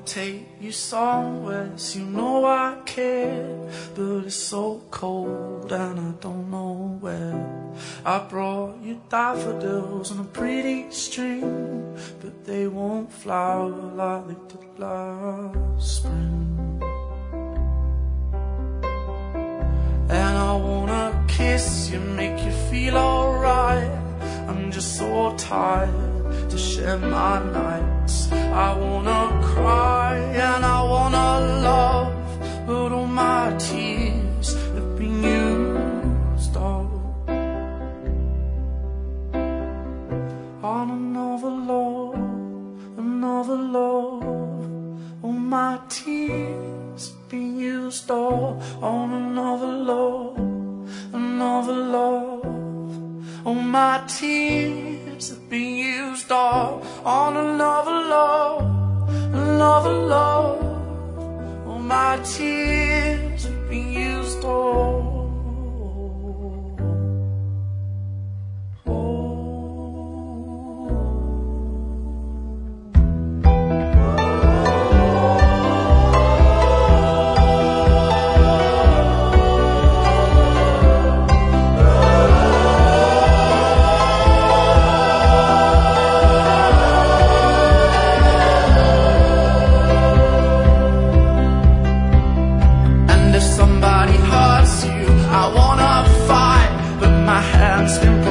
take you somewhere, so you know I care. But it's so cold and I don't know where. I brought you daffodils on a pretty string, but they won't flower like they did last spring. And I wanna kiss you, make you feel alright. I'm just so tired to share my nights. I wanna cry and I wanna love, but all my tears have been used up on another love, another love. All my tears have been used up on another love, another love. All my tears have been used all on another love, another love. All my tears have been used all. Somebody hurts you, I wanna fight, but my hands can